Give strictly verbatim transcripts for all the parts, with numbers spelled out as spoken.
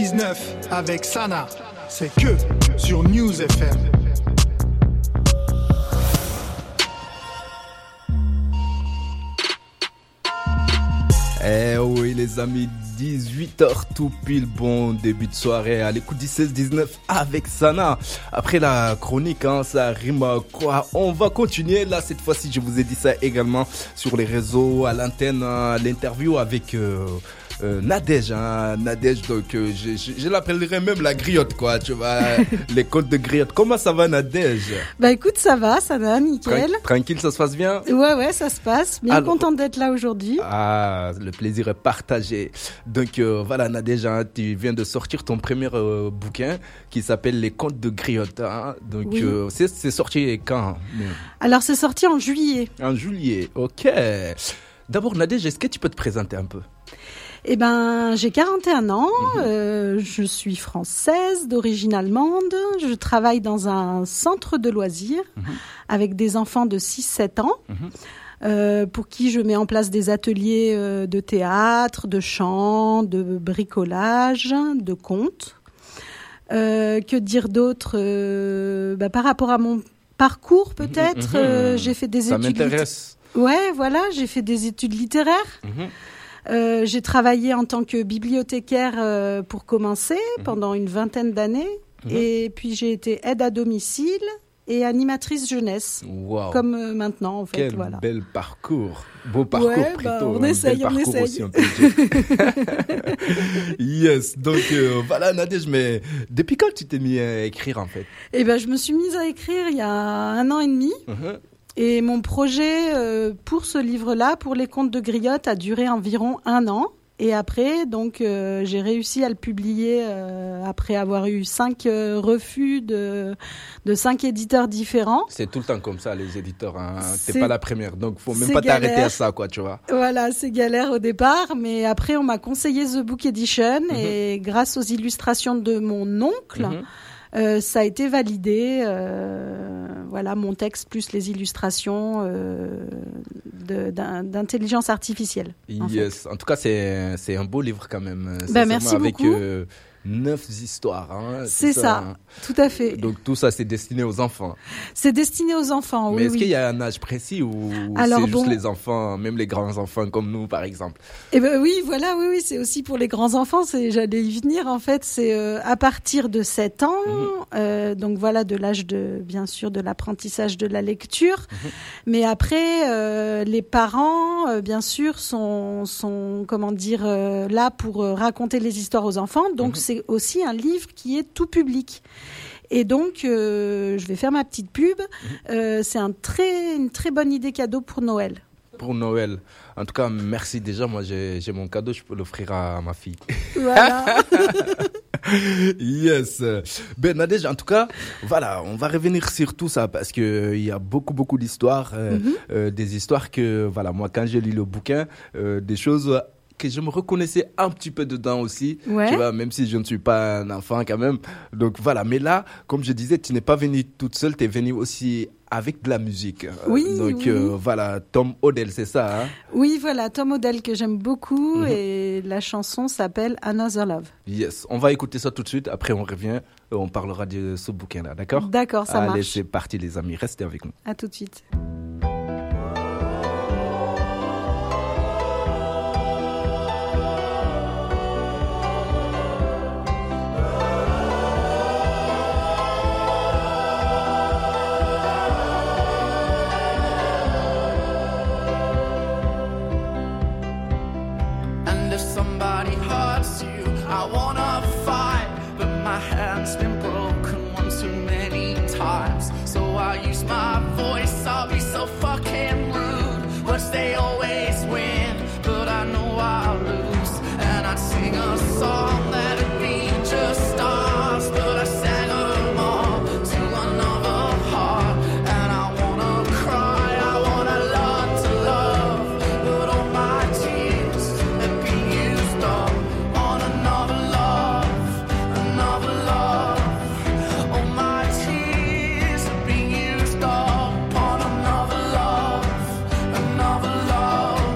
dix-neuf avec Sana. C'est que sur News F M. Eh oui les amis, dix-huit heures tout pile, bon début de soirée à l'écoute du seize dix-neuf avec Sana. Après la chronique, hein, ça rime quoi. On va continuer là, cette fois-ci je vous ai dit ça également sur les réseaux, à l'antenne, hein, l'interview avec... Euh, Euh, Nadège, hein, Nadège, donc euh, je, je, je l'appellerai même la griotte, quoi, tu vois, les côtes de griotte. Comment ça va, Nadège? Bah écoute, ça va, ça va, nickel. Tran- tranquille, ça se passe bien? Ouais, ouais, ça se passe. Bien Alors, contente d'être là aujourd'hui. Ah, le plaisir est partagé. Donc euh, voilà, Nadège, hein, tu viens de sortir ton premier euh, bouquin qui s'appelle Les Contes de griotte. Hein. Donc oui. euh, c'est, c'est sorti quand? Alors c'est sorti en juillet. En juillet, ok. D'abord, Nadège, est-ce que tu peux te présenter un peu? Eh ben, j'ai quarante et un ans, mmh. euh, je suis française, d'origine allemande, je travaille dans un centre de loisirs mmh. avec des enfants de six sept ans, mmh. euh, pour qui je mets en place des ateliers euh, de théâtre, de chant, de bricolage, de contes. Euh, que dire d'autre euh, bah, par rapport à mon parcours peut-être, mmh. euh, j'ai fait des Ça études... Ça m'intéresse. Lit- ouais, voilà, j'ai fait des études littéraires. Mmh. Euh, j'ai travaillé en tant que bibliothécaire euh, pour commencer mmh. pendant une vingtaine d'années mmh. et puis j'ai été aide à domicile et animatrice jeunesse wow. comme euh, maintenant en fait. Quel voilà. bel parcours, beau parcours ouais, plutôt. Bah, on hein, essaye, bel on parcours essaye. Aussi, on peut dire. Yes, donc euh, voilà Nadège, mais depuis quand tu t'es mis à écrire en fait? Eh ben je me suis mise à écrire il y a un an et demi. Mmh. Et mon projet euh, pour ce livre-là, pour les contes de griotte, a duré environ un an. Et après, donc, euh, j'ai réussi à le publier euh, après avoir eu cinq euh, refus de, de cinq éditeurs différents. C'est tout le temps comme ça, les éditeurs. Hein. T'es c'est, pas la première, donc faut même c'est pas galère. t'arrêter à ça, quoi, tu vois. Voilà, c'est galère au départ, mais après, on m'a conseillé The Book Edition mm-hmm. et grâce aux illustrations de mon oncle. Mm-hmm. Euh, ça a été validé, euh, voilà, mon texte plus les illustrations euh, de, d'un, d'intelligence artificielle. En yes, fait. En tout cas, c'est, c'est un beau livre quand même. Ben, merci avec, beaucoup. Euh, neuf histoires. Hein, c'est, c'est ça, ça hein. Tout à fait. Donc tout ça, c'est destiné aux enfants. C'est destiné aux enfants, Mais oui. est-ce oui. qu'il y a un âge précis ou Alors, c'est bon, juste les enfants, même les grands enfants comme nous, par exemple? Eh ben oui, voilà, oui, oui, c'est aussi pour les grands enfants. C'est, j'allais y venir en fait. C'est euh, à partir de sept ans, mmh. euh, donc voilà, de l'âge de, bien sûr, de l'apprentissage de la lecture. Mmh. Mais après, euh, les parents, euh, bien sûr, sont, sont, comment dire, euh, là pour euh, raconter les histoires aux enfants. Donc mmh. c'est aussi un livre qui est tout public. Et donc, euh, je vais faire ma petite pub. Mmh. Euh, c'est un très, une très bonne idée cadeau pour Noël. Pour Noël. En tout cas, merci déjà. Moi, j'ai, j'ai mon cadeau, je peux l'offrir à ma fille. Voilà. Yes. Ben, Nadège, en tout cas, voilà, on va revenir sur tout ça parce que il euh, y a beaucoup, beaucoup d'histoires, euh, mm-hmm. euh, des histoires que, voilà, moi, quand j'ai lu le bouquin, euh, des choses que je me reconnaissais un petit peu dedans aussi, ouais. tu vois, même si je ne suis pas un enfant quand même. Donc voilà, mais là, comme je disais, tu n'es pas venue toute seule, tu es venue aussi avec de la musique. Oui, Donc oui. Euh, voilà, Tom Odell, c'est ça hein? Oui, voilà, Tom Odell que j'aime beaucoup mm-hmm. et la chanson s'appelle Another Love. Yes, on va écouter ça tout de suite, après on revient, on parlera de ce bouquin-là, d'accord? D'accord, ça Allez, marche. Allez, c'est parti les amis, restez avec nous. À tout de suite. Another love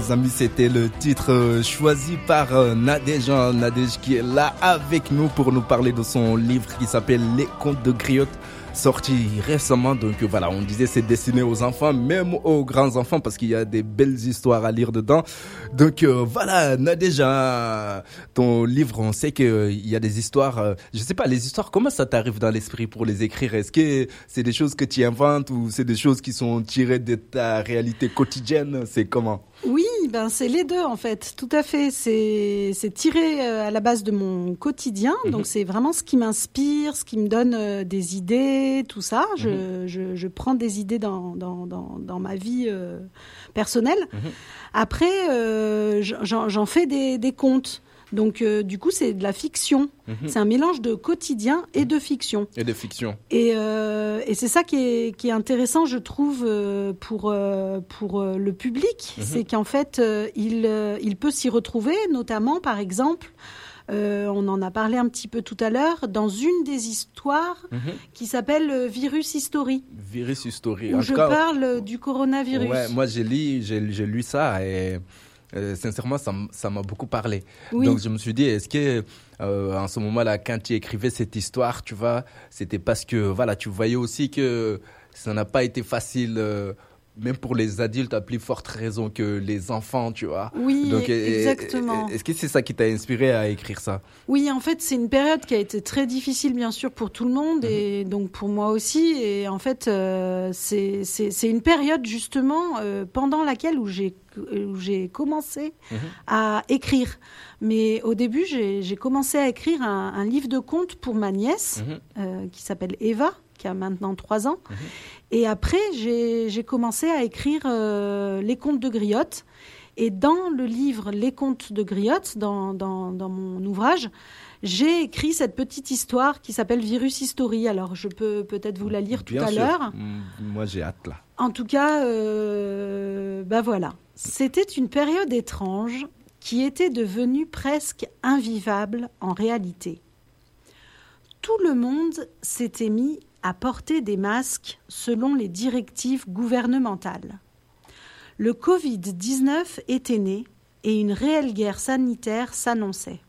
les amis, c'était le titre euh, choisi par euh, Nadège, hein, Nadège qui est là avec nous pour nous parler de son livre qui s'appelle Les Contes de Griotte, sorti récemment. Donc euh, voilà, on disait c'est destiné aux enfants, même aux grands enfants, parce qu'il y a des belles histoires à lire dedans. Donc euh, voilà, Nadège, hein, ton livre, on sait qu'il euh, y a des histoires, euh, je sais pas, les histoires, comment ça t'arrive dans l'esprit pour les écrire? Est-ce que c'est des choses que tu inventes ou c'est des choses qui sont tirées de ta réalité quotidienne? C'est comment? Oui, ben c'est les deux en fait, tout à fait. C'est c'est tiré euh, à la base de mon quotidien, mmh. donc c'est vraiment ce qui m'inspire, ce qui me donne euh, des idées, tout ça. Mmh. Je, je je prends des idées dans dans dans, dans ma vie euh, personnelle. Mmh. Après, euh, j'en, j'en fais des des contes. Donc, euh, du coup, c'est de la fiction. Mmh. C'est un mélange de quotidien et de fiction. Et de fiction. Et, euh, et c'est ça qui est, qui est intéressant, je trouve, euh, pour, euh, pour euh, le public. Mmh. C'est qu'en fait, euh, il, euh, il peut s'y retrouver, notamment, par exemple, euh, on en a parlé un petit peu tout à l'heure, dans une des histoires mmh. qui s'appelle Virus History. Virus History. Où en je cas, parle du coronavirus. Ouais, moi, j'ai lu, j'ai, j'ai lu ça et... Euh, sincèrement, ça, ça m'a beaucoup parlé. Oui. Donc, je me suis dit, est-ce que, euh, en ce moment-là, quand tu écrivais cette histoire, tu vois, c'était parce que, voilà, tu voyais aussi que ça n'a pas été facile, euh, même pour les adultes, à plus forte raison que les enfants, tu vois. Oui, donc, exactement. Est-ce que c'est ça qui t'a inspiré à écrire ça? Oui, en fait, c'est une période qui a été très difficile, bien sûr, pour tout le monde, mmh. et donc pour moi aussi. Et en fait, euh, c'est, c'est, c'est une période, justement, euh, pendant laquelle où j'ai où j'ai commencé mmh. à écrire. Mais au début, j'ai, j'ai commencé à écrire un, un livre de contes pour ma nièce, mmh. euh, qui s'appelle Eva, qui a maintenant trois ans. Mmh. Et après, j'ai, j'ai commencé à écrire euh, les contes de Griotte. Et dans le livre Les Contes de Griotte, dans, dans, dans mon ouvrage, j'ai écrit cette petite histoire qui s'appelle Virus History. Alors, je peux peut-être vous la lire Bien tout à sûr. l'heure. Moi, j'ai hâte, là. En tout cas, euh, ben voilà. C'était une période étrange qui était devenue presque invivable en réalité. Tout le monde s'était mis à porter des masques selon les directives gouvernementales. Le covid dix-neuf était né et une réelle guerre sanitaire s'annonçait.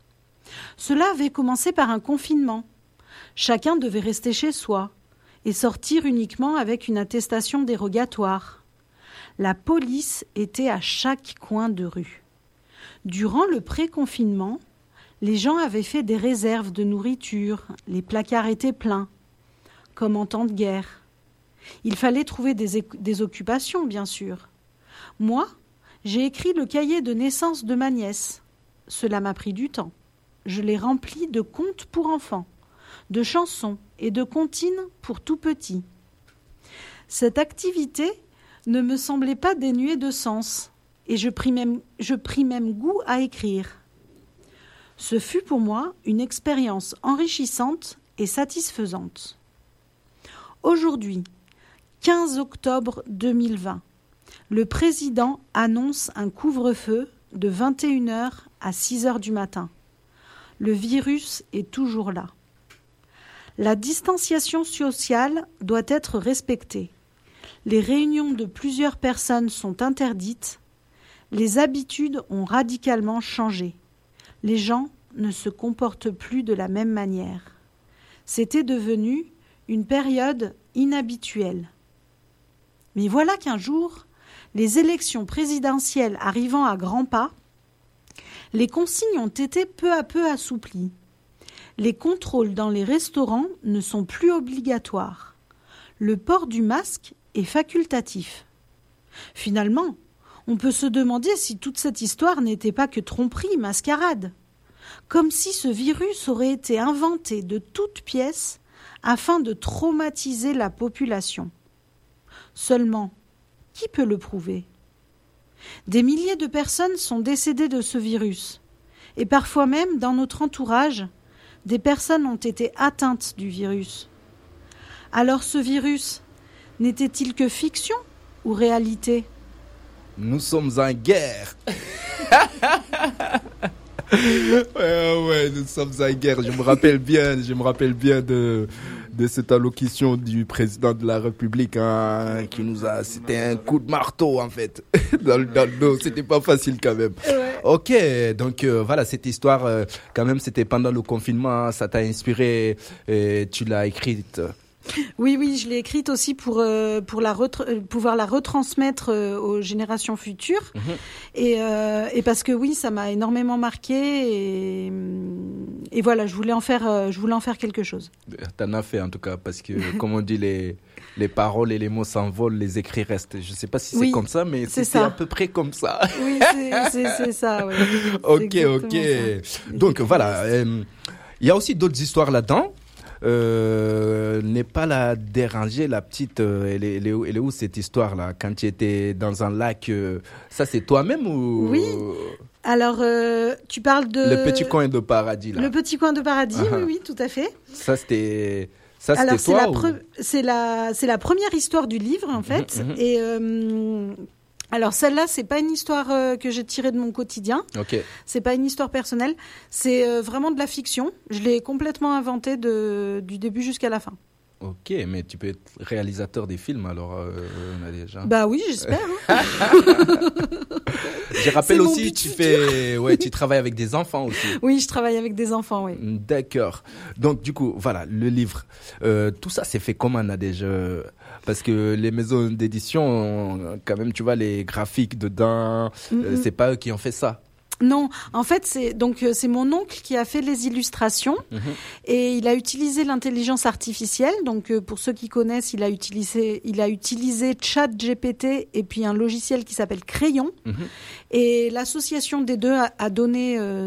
Cela avait commencé par un confinement. Chacun devait rester chez soi et sortir uniquement avec une attestation dérogatoire. La police était à chaque coin de rue. Durant le pré-confinement, les gens avaient fait des réserves de nourriture, les placards étaient pleins, comme en temps de guerre. Il fallait trouver des, é- des occupations, bien sûr. Moi, j'ai écrit le cahier de naissance de ma nièce. Cela m'a pris du temps. Je l'ai rempli de contes pour enfants, de chansons et de comptines pour tout petits. Cette activité ne me semblait pas dénuée de sens, et je pris même, je pris même goût à écrire. Ce fut pour moi une expérience enrichissante et satisfaisante. Aujourd'hui, quinze octobre deux mille vingt, le président annonce un couvre-feu de vingt et une heures à six heures du matin. Le virus est toujours là. La distanciation sociale doit être respectée. Les réunions de plusieurs personnes sont interdites. Les habitudes ont radicalement changé. Les gens ne se comportent plus de la même manière. C'était devenu une période inhabituelle. Mais voilà qu'un jour, les élections présidentielles arrivant à grands pas, les consignes ont été peu à peu assouplies. Les contrôles dans les restaurants ne sont plus obligatoires. Le port du masque est facultatif. Finalement, on peut se demander si toute cette histoire n'était pas que tromperie, mascarade. Comme si ce virus aurait été inventé de toutes pièces afin de traumatiser la population. Seulement, qui peut le prouver ? Des milliers de personnes sont décédées de ce virus. Et parfois même, dans notre entourage, des personnes ont été atteintes du virus. Alors ce virus, n'était-il que fiction ou réalité ? Nous sommes en guerre. ouais, ouais, nous sommes en guerre. Je me rappelle bien, je me rappelle bien de, de cette allocution du président de la République, hein, qui nous a, c'était un coup de marteau en fait, dans, le, dans le dos. C'était pas facile quand même. Ouais. Ok, donc euh, voilà, cette histoire, euh, quand même, c'était pendant le confinement, hein, ça t'a inspiré, et tu l'as écrite. Oui, oui, je l'ai écrite aussi pour euh, pour la retra- pouvoir la retransmettre euh, aux générations futures, mmh. et euh, et parce que oui, ça m'a énormément marqué et et voilà, je voulais en faire euh, je voulais en faire quelque chose. T'en as fait en tout cas, parce que comme on dit, les les paroles et les mots s'envolent, les écrits restent. Je sais pas si c'est oui, comme ça, mais c'est à peu près comme ça. Oui, c'est c'est, c'est ça. Oui. Ok, ok. Ça. Donc voilà, il euh, y a aussi d'autres histoires là-dedans. Euh, n'est pas la déranger, la petite, euh, elle, est, elle, est où, elle est où cette histoire-là, quand tu étais dans un lac, euh, ça c'est toi-même ou... Oui, alors euh, tu parles de... Le petit coin de paradis là. Le petit coin de paradis, uh-huh. oui, oui, tout à fait. Ça c'était... Ça, alors c'était c'est, toi, la ou... pre... c'est, la... c'est la première histoire du livre en fait, mmh, mmh. et... Euh... Alors celle-là, c'est pas une histoire euh, que j'ai tirée de mon quotidien. Ok. C'est pas une histoire personnelle. C'est euh, vraiment de la fiction. Je l'ai complètement inventée de, du début jusqu'à la fin. Ok, mais tu peux être réalisateur des films alors, euh, Nadège. Bah oui, j'espère. Hein. Je rappelle aussi, tu fais, ouais, tu travailles avec des enfants aussi. Oui, je travaille avec des enfants, oui. D'accord. Donc du coup, voilà, le livre, euh, tout ça, c'est fait comment, Nadège? Parce que les maisons d'édition, quand même, tu vois, les graphiques dedans, mm-hmm. euh, c'est pas eux qui ont fait ça. Non, en fait, c'est donc c'est mon oncle qui a fait les illustrations mmh. et il a utilisé l'intelligence artificielle. Donc, euh, pour ceux qui connaissent, il a utilisé, il a utilisé ChatGPT et puis un logiciel qui s'appelle Crayon. Mmh. Et l'association des deux a, a donné euh,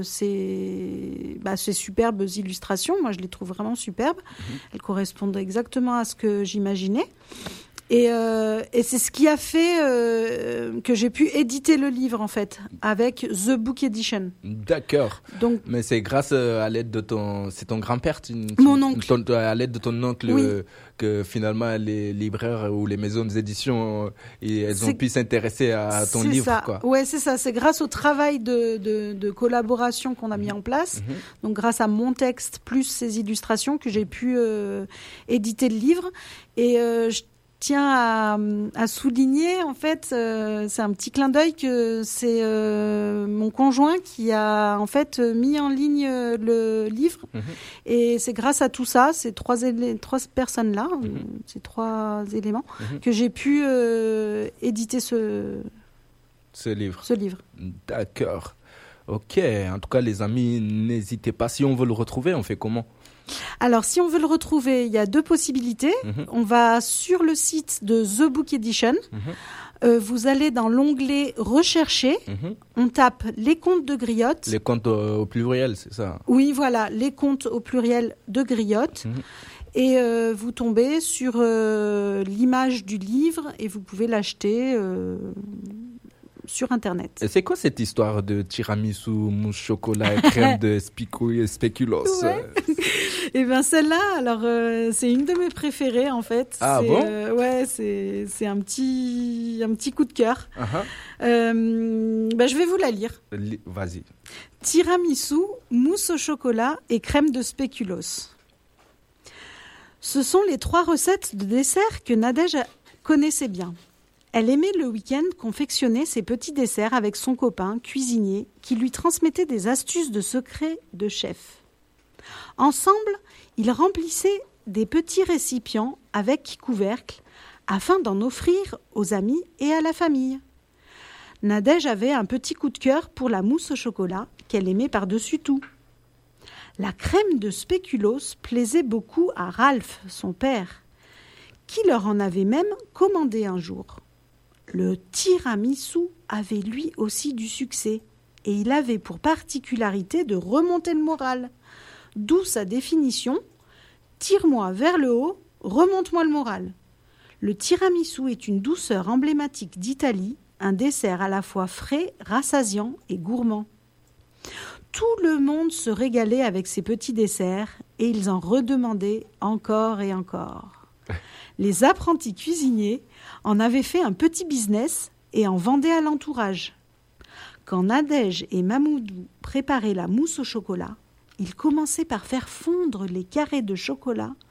ces, bah, ces superbes illustrations. Moi, je les trouve vraiment superbes. Mmh. Elles correspondent exactement à ce que j'imaginais. Et, euh, et c'est ce qui a fait euh, que j'ai pu éditer le livre, en fait, avec The Book Edition. D'accord. Donc, mais c'est grâce à l'aide de ton... C'est ton grand-père tu, tu, Mon oncle. Ton, à l'aide de ton oncle oui. que finalement les libraires ou les maisons d'édition, elles ont c'est, pu s'intéresser à ton c'est livre. Ça. Quoi. Ouais, c'est ça. C'est grâce au travail de, de, de collaboration qu'on a mis en place, mm-hmm. donc grâce à mon texte plus ces illustrations, que j'ai pu euh, éditer le livre. Et euh, je tiens à, à souligner, en fait, euh, c'est un petit clin d'œil que c'est euh, mon conjoint qui a en fait mis en ligne le livre. Mmh. Et c'est grâce à tout ça, ces trois, élé- trois personnes-là, mmh. ces trois éléments, mmh. que j'ai pu euh, éditer ce, ce livre. Ce livre. D'accord. Ok. En tout cas, les amis, n'hésitez pas. Si on veut le retrouver, on fait comment ? Alors, si on veut le retrouver, il y a deux possibilités. Mmh. On va sur le site de The Book Edition. Mmh. Euh, vous allez dans l'onglet « Rechercher mmh. ». On tape « Les contes de Griotte ». Les contes euh, au pluriel, c'est ça ? Oui, voilà, les contes au pluriel de Griotte. Mmh. Et euh, vous tombez sur euh, l'image du livre et vous pouvez l'acheter euh, sur Internet. Et c'est quoi cette histoire de tiramisu, mousse chocolat et crème de spico- spéculoos? Ouais. Et bien celle-là, alors euh, c'est une de mes préférées en fait. Ah c'est, bon euh, Ouais, c'est c'est un petit un petit coup de cœur. Uh-huh. Euh, ben, je vais vous la lire. Li- vas-y. Tiramisu, mousse au chocolat et crème de spéculoos. Ce sont les trois recettes de dessert que Nadège connaissait bien. Elle aimait le week-end confectionner ses petits desserts avec son copain, cuisinier, qui lui transmettait des astuces de secrets de chef. Ensemble, ils remplissaient des petits récipients avec couvercle afin d'en offrir aux amis et à la famille. Nadège avait un petit coup de cœur pour la mousse au chocolat qu'elle aimait par-dessus tout. La crème de spéculoos plaisait beaucoup à Ralph, son père, qui leur en avait même commandé un jour. Le tiramisu avait lui aussi du succès et il avait pour particularité de remonter le moral. D'où sa définition « Tire-moi vers le haut, remonte-moi le moral ». Le tiramisu est une douceur emblématique d'Italie, un dessert à la fois frais, rassasiant et gourmand. Tout le monde se régalait avec ces petits desserts et ils en redemandaient encore et encore. Les apprentis cuisiniers en avaient fait un petit business et en vendaient à l'entourage. Quand Nadège et Mamoudou préparaient la mousse au chocolat, ils commençaient par faire fondre les carrés de chocolat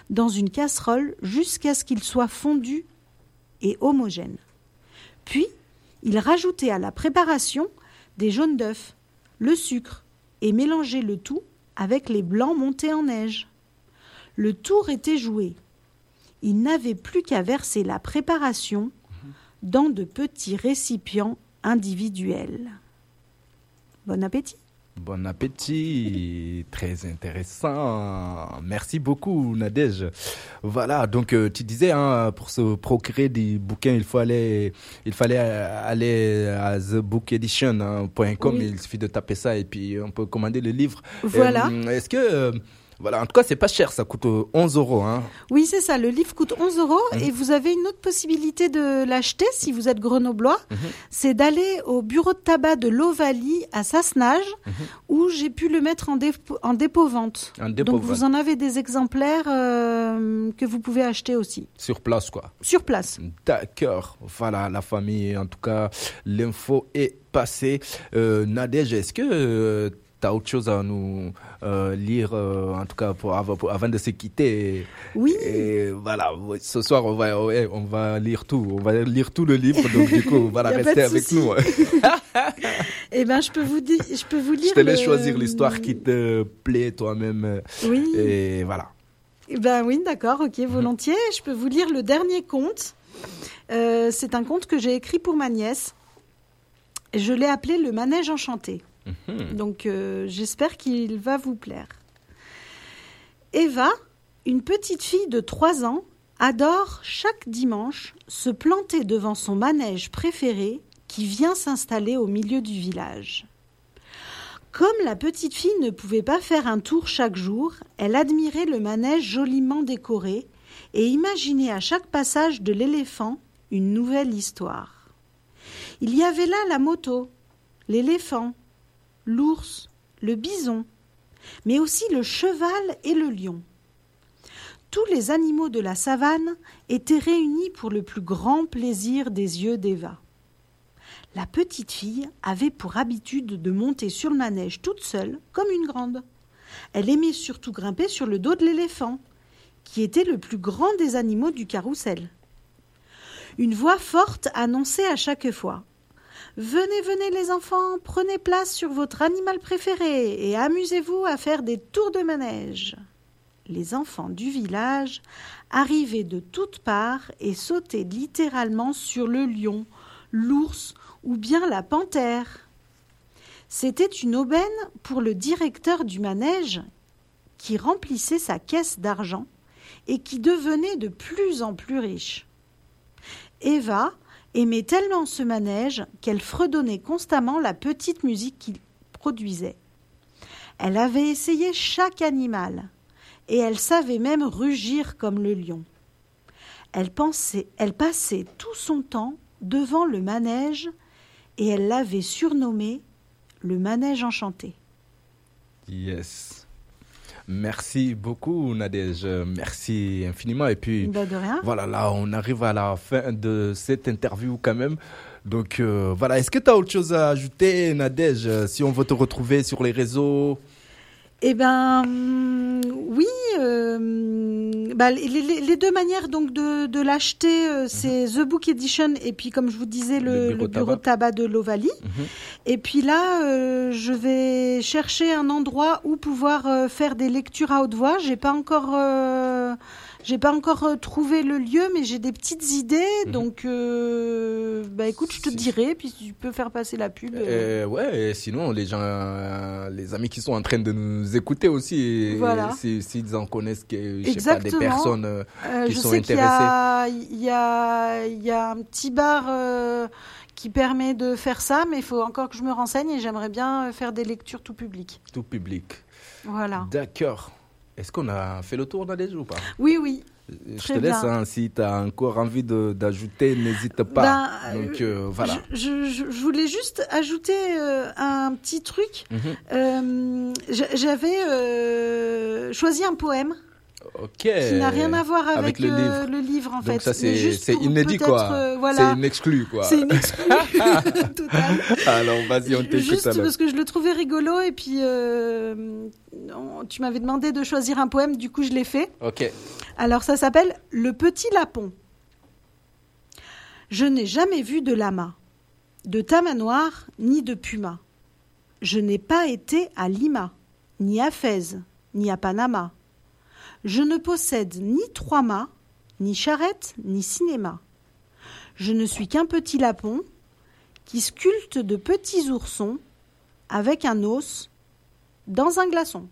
dans une casserole jusqu'à ce qu'il soit fondu et homogène. Puis, il rajoutait à la préparation des jaunes d'œufs, le sucre et mélangeait le tout avec les blancs montés en neige. Le tour était joué. Il n'avait plus qu'à verser la préparation dans de petits récipients individuels. Bon appétit! Bon appétit, très intéressant. Merci beaucoup Nadège. Voilà, donc euh, tu disais hein, pour se procurer des bouquins, il faut aller, il fallait aller à the book edition point com. Oui. Il suffit de taper ça et puis on peut commander le livre. Voilà. Euh, est-ce que euh, Voilà, en tout cas, c'est pas cher, ça coûte onze euros. Hein. Oui, c'est ça, le livre coûte onze euros mmh. et vous avez une autre possibilité de l'acheter si vous êtes grenoblois, mmh. c'est d'aller au bureau de tabac de l'Ovalie à Sassenage mmh. où j'ai pu le mettre en, dépo, en dépôt-vente. En dépôt Donc vous en avez des exemplaires euh, que vous pouvez acheter aussi. Sur place, quoi. Sur place. D'accord, voilà, la famille, en tout cas, l'info est passée. Euh, Nadège, est-ce que... Euh, tu as autre chose à nous euh, lire, euh, en tout cas pour, pour, avant de se quitter. Oui. Et voilà, ce soir, on va, ouais, on va lire tout. On va lire tout le livre, donc du coup, voilà, restez avec nous. Eh bien, je peux vous dire, je peux vous lire. Je te laisse le... choisir l'histoire qui te plaît toi-même. Oui. Et voilà. Eh ben oui, d'accord, ok, volontiers. Mm-hmm. Je peux vous lire le dernier conte. Euh, c'est un conte que j'ai écrit pour ma nièce. Je l'ai appelé Le Manège Enchanté. Mmh. Donc, euh, j'espère qu'il va vous plaire. Eva, une petite fille de trois ans, adore chaque dimanche se planter devant son manège préféré qui vient s'installer au milieu du village. Comme la petite fille ne pouvait pas faire un tour chaque jour, elle admirait le manège joliment décoré et imaginait à chaque passage de l'éléphant une nouvelle histoire. Il y avait là la moto, l'éléphant, l'ours, le bison, mais aussi le cheval et le lion. Tous les animaux de la savane étaient réunis pour le plus grand plaisir des yeux d'Eva. La petite fille avait pour habitude de monter sur le manège toute seule, comme une grande. Elle aimait surtout grimper sur le dos de l'éléphant, qui était le plus grand des animaux du carrousel. Une voix forte annonçait à chaque fois: Venez, venez les enfants, prenez place sur votre animal préféré et amusez-vous à faire des tours de manège. Les enfants du village arrivaient de toutes parts et sautaient littéralement sur le lion, l'ours ou bien la panthère. C'était une aubaine pour le directeur du manège qui remplissait sa caisse d'argent et qui devenait de plus en plus riche. Eva aimait tellement ce manège qu'elle fredonnait constamment la petite musique qu'il produisait. Elle avait essayé chaque animal, et elle savait même rugir comme le lion. Elle pensait, elle passait tout son temps devant le manège, et elle l'avait surnommé le manège enchanté. Yes. Merci beaucoup Nadège, merci infiniment et puis bah de rien. Voilà, là on arrive à la fin de cette interview quand même, donc euh, voilà, est-ce que tu as autre chose à ajouter Nadège, si on veut te retrouver sur les réseaux? Eh ben oui, euh, bah, les, les, les deux manières donc de, de l'acheter, euh, c'est mm-hmm. The Book Edition et puis comme je vous disais le, le bureau, le bureau de tabac de l'Ovalie. Mm-hmm. Et puis là, euh, je vais chercher un endroit où pouvoir euh, faire des lectures à haute voix. J'ai pas encore, euh, j'ai pas encore euh, trouvé le lieu, mais j'ai des petites idées. Mm-hmm. Donc, euh, bah écoute, je te si. dirai, puis tu peux faire passer la pub. Euh, ouais, et sinon les gens, euh, les amis qui sont en train de nous écouter aussi, voilà. s'ils si, si en connaissent que, je sais pas, des personnes euh, qui euh, sont sais intéressées. Il y a, il y a un petit bar euh, qui permet de faire ça, mais il faut encore que je me renseigne et j'aimerais bien faire des lectures tout public. Tout public. Voilà. D'accord. Est-ce qu'on a fait le tour Nadège ou pas? Oui, oui. Je Très te laisse, hein, si tu as encore envie de, d'ajouter, n'hésite pas. Ben, Donc, euh, voilà. Je, je, je voulais juste ajouter euh, un petit truc. Mm-hmm. Euh, j'avais euh, choisi un poème. Okay. Qui n'a rien à voir avec, avec le, euh, livre. le livre en Donc fait. Donc ça c'est, c'est inédit quoi. Euh, voilà. C'est une exclue quoi. C'est une exclue totale. Alors vas-y on t'écoute. Juste alors. Parce que je le trouvais rigolo et puis euh, tu m'avais demandé de choisir un poème, du coup je l'ai fait. Ok. Alors, ça s'appelle Le Petit Lapon. Je n'ai jamais vu de lama, de tamanoir, ni de puma. Je n'ai pas été à Lima, ni à Fès, ni à Panama. Je ne possède ni trois mâts, ni charrette, ni cinéma. Je ne suis qu'un petit lapon qui sculpte de petits oursons avec un os dans un glaçon.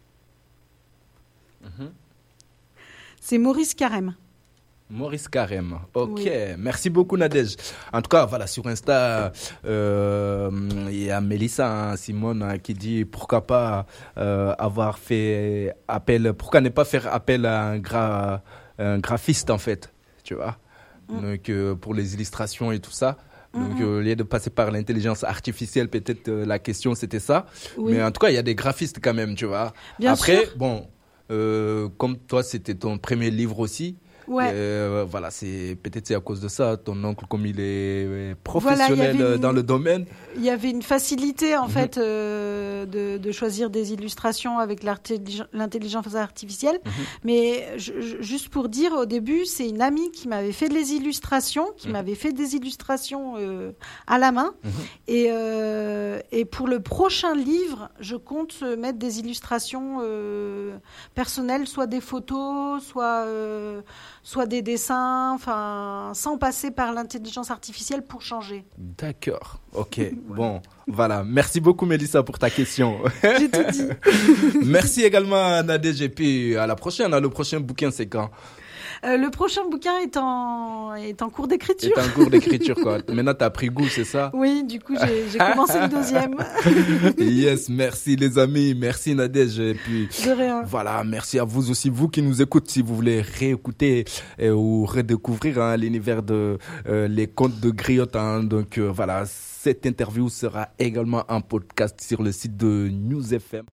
Mm-hmm. C'est Maurice Carême. Maurice Carême. Ok, Oui. merci beaucoup Nadège. En tout cas, voilà, sur Insta, euh, il y a Mélissa, hein, Simone, hein, qui dit pourquoi pas euh, avoir fait appel, pourquoi ne pas faire appel à un, gra, un graphiste en fait, tu vois, mm. donc euh, pour les illustrations et tout ça. Donc, euh, au lieu de passer par l'intelligence artificielle, peut-être euh, la question c'était ça. Oui. Mais en tout cas, il y a des graphistes quand même, tu vois. Bien Après, sûr. bon, euh, comme toi, c'était ton premier livre aussi. Ouais. Euh, voilà, c'est peut-être c'est à cause de ça. Ton oncle, comme il est professionnel voilà, dans une, le domaine, il y avait une facilité en mm-hmm. fait euh, de, de choisir des illustrations avec l'intelligence artificielle. Mm-hmm. Mais je, juste pour dire, au début, c'est une amie qui m'avait fait des illustrations, qui mm-hmm. m'avait fait des illustrations euh, à la main. Mm-hmm. Et, euh, et pour le prochain livre, je compte mettre des illustrations euh, personnelles, soit des photos, soit euh, soit des dessins, enfin, sans passer par l'intelligence artificielle pour changer. D'accord, ok. Ouais. Bon, voilà. Merci beaucoup, Mélissa, pour ta question. J'ai tout dit. Merci également, Nadège. Et puis, à la prochaine. Le prochain bouquin, c'est quand ? Euh, le prochain bouquin est en, est en cours d'écriture. Est en cours d'écriture, quoi. Maintenant, t'as pris goût, c'est ça? Oui, du coup, j'ai, j'ai commencé le deuxième. Yes, merci les amis. Merci Nadège. Et puis, de rien. Voilà, merci à vous aussi, vous qui nous écoutez. Si vous voulez réécouter euh, ou redécouvrir hein, l'univers de euh, les contes de Griotte. Hein, donc, euh, voilà, cette interview sera également en podcast sur le site de News F M.